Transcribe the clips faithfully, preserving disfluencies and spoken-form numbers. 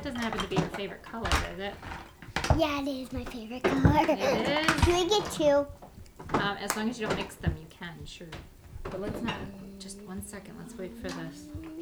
doesn't happen to be your favorite color, does it? Yeah, it is my favorite color. It is? Can we get two? Um, as long as you don't mix them, you can, sure. But let's not. Just one second. Let's wait for this.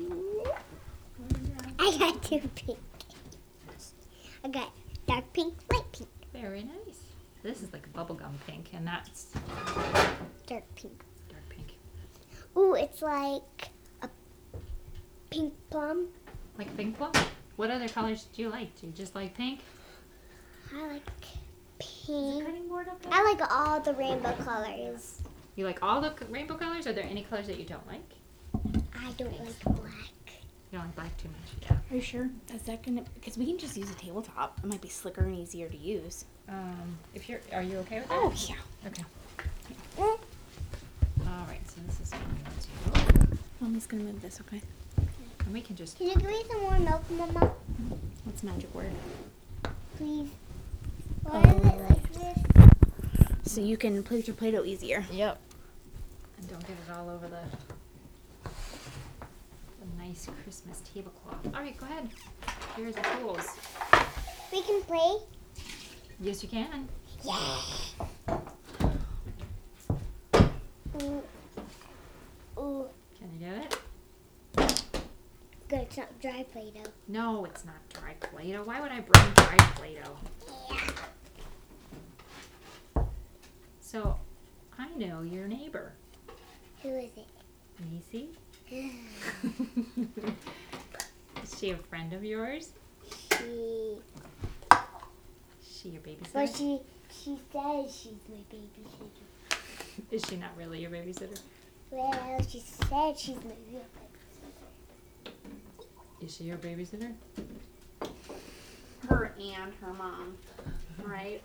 I got two pink. I got dark pink, light pink. Very nice. This is like a bubblegum pink, and that's Dark pink. dark pink. Ooh, it's like a pink plum. Like pink plum? What other colors do you like? Do you just like pink? I like Is the pink. cutting board up there? I like all the rainbow colors. You like all the c- rainbow colors? Are there any colors that you don't like? I don't like black. You don't like black too much, yeah. Are you sure? Is that gonna? Because we can just use a tabletop. It might be slicker and easier to use. Um, if you're, are you okay with that? Oh yeah. Okay. Mm. All right. So this is one, two, Mommy's gonna move this. Okay. and we can just. Can you give me some more milk, Mama? What's magic word? Please. Oh. Why is it like this? So you can play with your Play-Doh easier. Yep. And don't get it all over the, the nice Christmas tablecloth. All right, go ahead. Here's the tools. We can play. Yes, you can. Yeah. Ooh. Ooh. Can you do it? Good, it's not dry Play-Doh. No, it's not dry Play-Doh. Why would I bring dry Play-Doh? Yeah. So, I know your neighbor, Who is it? Macy. Is she a friend of yours? She. Is she your babysitter? Well, she she says she's my babysitter. Is she not really your babysitter? Well, she said she's my real babysitter. Is she your babysitter? Her and her mom, right?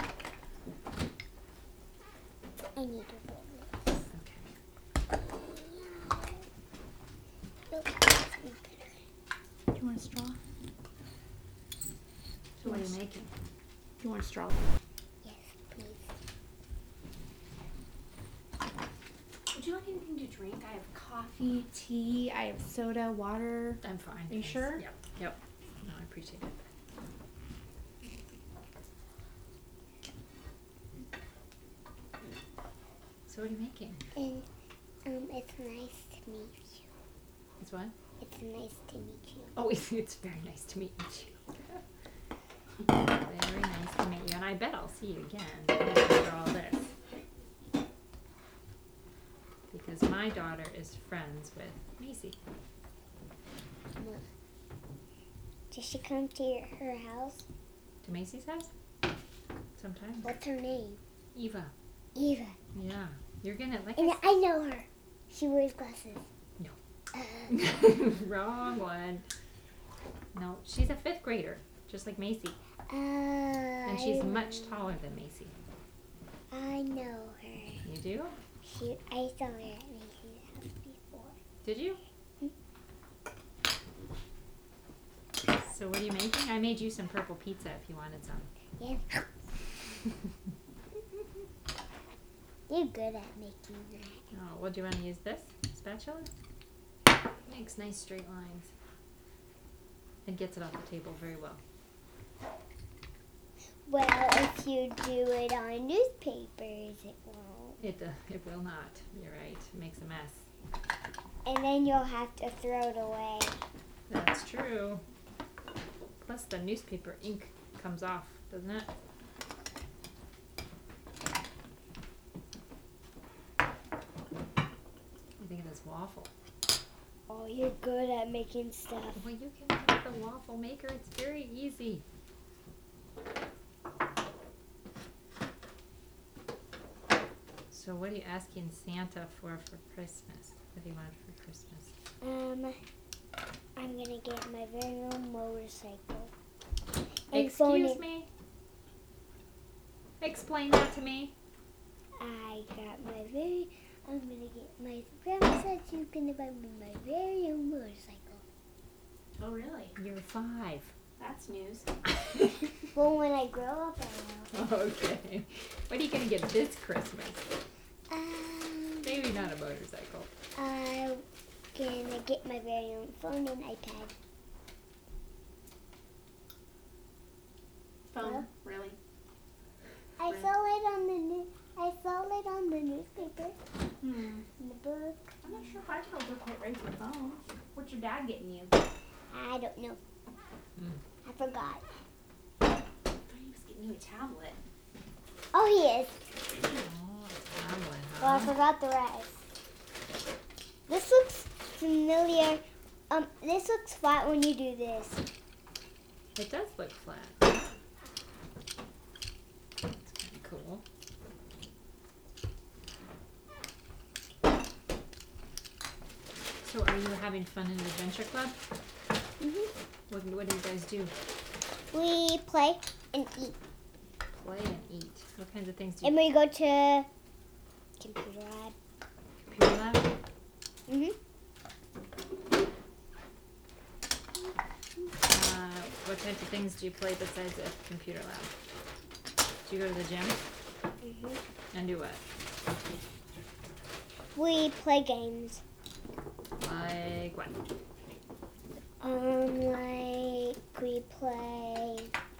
I need to put this. Okay. Oh, that's me better. Do you want a straw? So what are you making? Do you want a straw? Yes, please. Would you like anything to drink? I have coffee, tea. I have soda, water. I'm fine. Are you thanks. sure? Yep. Yep. No, I appreciate it. So what are you making? And um, it's nice to meet you. It's what? It's nice to meet you. Oh, it's, it's very nice to meet you. Very nice to meet you, and I bet I'll see you again after all this. Because my daughter is friends with Macy. Does she come to your, her house? To Macy's house? Sometimes. What's her name? Eva. Eva. Yeah. You're gonna like. And I know her. She wears glasses. No. Uh, Wrong one. No, she's a fifth grader, just like Macy. uh, And she's I- much taller than Macy. I know her. You do? She, I saw her at Macy's house before. Did you? So what are you making? I made you some purple pizza if you wanted some. Yeah. You're good at making that. Oh, well, do you want to use this spatula? Makes nice straight lines. And gets it off the table very well. Well, if you do it on newspapers, it won't. It uh, it will not. You're right. It makes a mess. And then you'll have to throw it away. That's true. Plus the newspaper ink comes off, doesn't it? I think of this waffle. Oh, you're good at making stuff. Well, you can make the waffle maker. It's very easy. So what are you asking Santa for for Christmas? What do you want for Christmas? Um, I'm gonna get my very own motorcycle. And phone Excuse it- me? Explain that to me. I got my very. I'm gonna get my grandma said she's gonna buy me my very own motorcycle. Oh, really? You're five. That's news. Well, when I grow up, I will. Okay. What are you going to get this Christmas? Um, Maybe not a motorcycle. I'm gonna get my very own phone and iPad. Foam, really. I Right. saw it on the new. I saw it on the newspaper, Hmm. in the book. I'm not sure if I told her quite right for foam. What's your dad getting you? I don't know. Mm. I forgot. I thought he was getting you a tablet. Oh, he is. Oh, tablet, Well, I huh? forgot the rest. This looks familiar. Um, this looks flat when you do this. It does look flat. That's kind of cool. So are you having fun in Adventure Club? Mhm. What, what do you guys do? We play and eat, Play and eat. What kinds of things do you and we go to computer lab. computer lab? Mhm. Uh, what types of things do you play besides at computer lab? Do you go to the gym Mhm. and do what? We play games. Like what? Um, like we play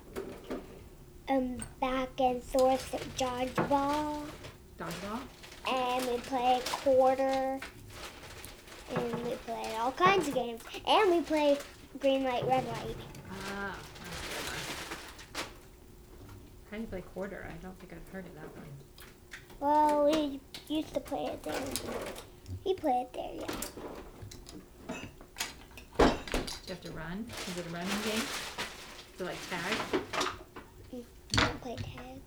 um back and forth dodgeball, Dodgeball? and we play quarter, and we play all kinds of games, and we play green light, red light. Ah, that's a good one. How do you play quarter? I don't think I've heard of that one. Well, we used to play it there. We play it there, yeah. Do you have to run? Is it a running game? Is it like tag? We don't play tag.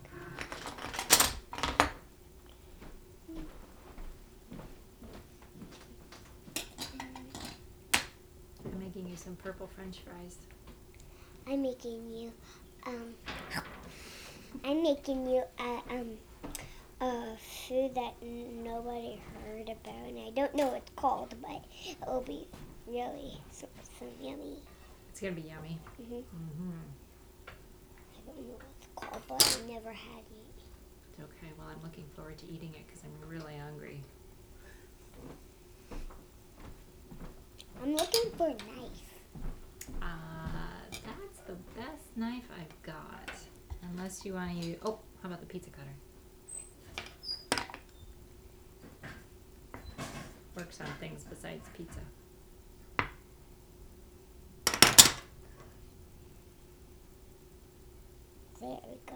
I'm making you some purple French fries. I'm making you, um, I'm making you a, um, a food that n- nobody heard about, and I don't know what it's called, but it will be really so, so yummy. It's gonna be yummy. hmm Mm-hmm. I don't know what it's called, but I never had it. It's okay. Well, I'm looking forward to eating it because I'm really hungry. I'm looking for a knife. Uh, that's the best knife I've got. Unless you want to use. Oh, how about the pizza cutter? Works on things besides pizza. There we go.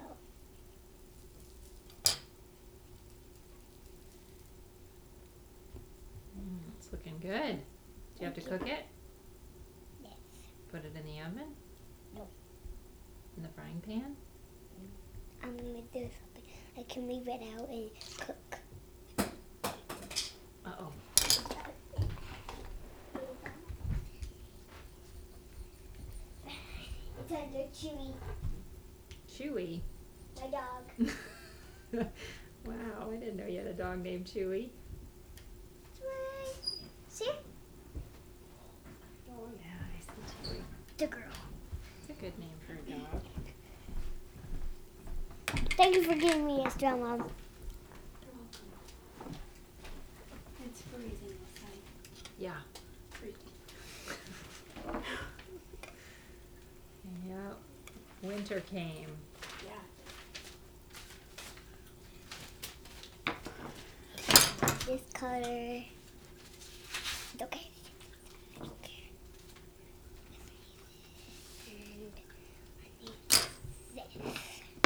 Mm, it's looking good. Do you have to Thank cook it? Yes. Put it in the oven? No. In the frying pan? I'm gonna do something. I can leave it out and cook. Uh oh. It's under Chewy, Chewy. my dog. Wow, I didn't know you had a dog named Chewy. See? Oh yeah, I see Chewy. The girl. It's a good name for a dog. Thank you for giving me a straw, Mom. You're welcome. It's freezing outside. Yeah. Freezing. Yeah. Winter came. Yeah. This color. It's okay. I don't care. And I need this.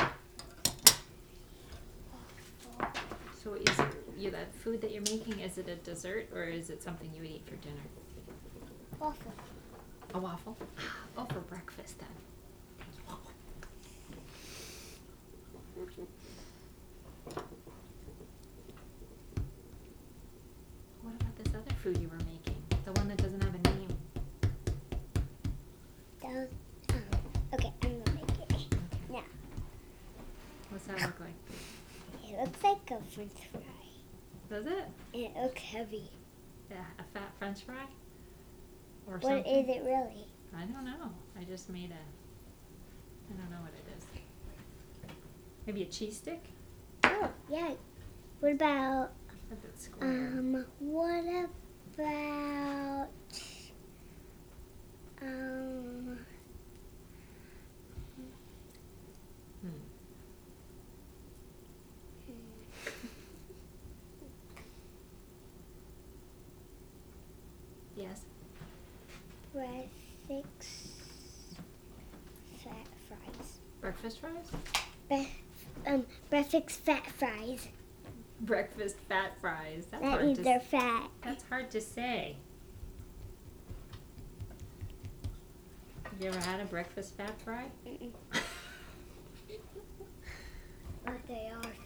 So is it, you, that food that you're making, is it a dessert or is it something you would eat for dinner? Waffle. A waffle? Oh, for breakfast then. What about this other food you were making? The one that doesn't have a name. That was, um, okay, I'm gonna make it. Okay. Now, What's that look like? it looks like a french fry. Does it? And it looks heavy. Yeah, a fat French fry? Or What something? is it really? I don't know. I just made a. I don't know what it is. Maybe a cheese stick? Oh, yeah. What about, Except it's square. um, what about, um, breakfast fat fries. Breakfast fries? Bre- um, breakfast fat fries. Breakfast fat fries. That's That hard means to they're s- fat. That's hard to say. Have you ever had a breakfast fat fry? Mm-mm. But they are